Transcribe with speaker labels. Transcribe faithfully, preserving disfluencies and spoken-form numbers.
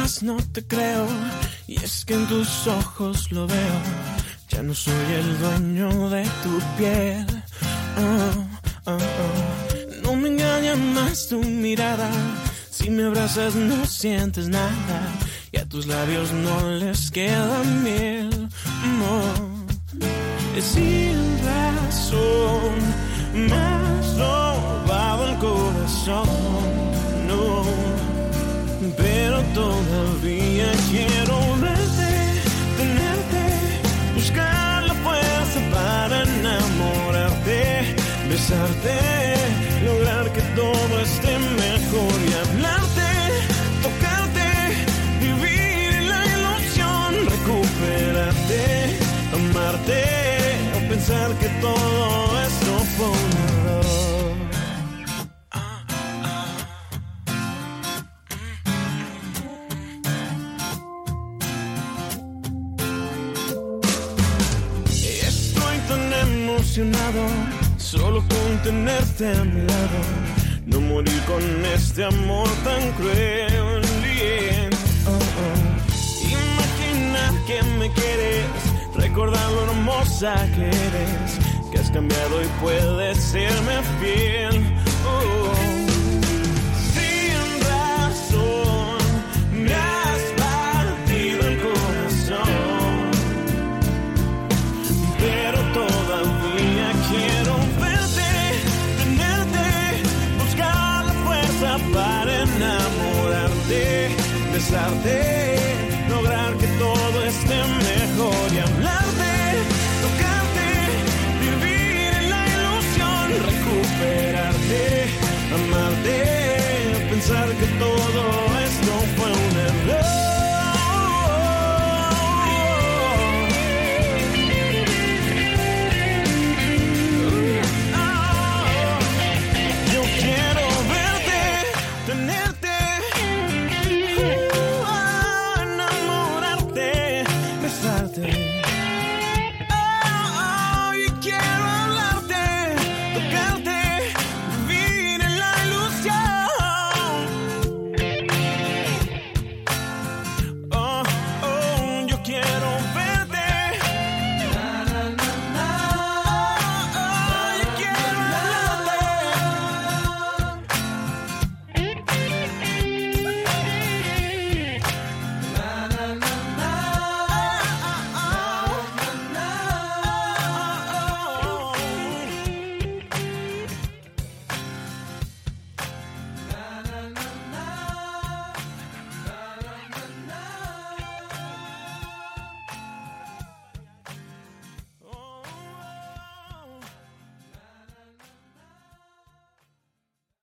Speaker 1: más no te creo, y es que en tus ojos lo veo. Ya no soy el dueño de tu piel. Oh, oh, oh. No me engaña más tu mirada. Si me abrazas no sientes nada, y a tus labios no les queda miel. No. Sin razón me has robado el corazón, no, pero todavía quiero verte, tenerte, buscar la fuerza para enamorarte, besarte, lograr que todo esté mejor y hablarte, tocarte, vivir la ilusión, recuperarte, amarte. Pensar que todo esto fue un error. Estoy tan emocionado solo con tenerte a mi lado, no morir con este amor tan cruel. Yeah. Oh, oh. Imagina que me quieres, recordar lo hermosa que eres, que has cambiado y puedes serme fiel. Oh. Sin razón me has partido el corazón, pero todavía quiero verte, tenerte, buscar la fuerza para enamorarte, besarte, lograr que todo esté mejor y hablarte, tocarte, vivir en la ilusión, recuperarte, amarte, pensar que todo esto fue un error. Yo quiero verte, tenerte, besarte.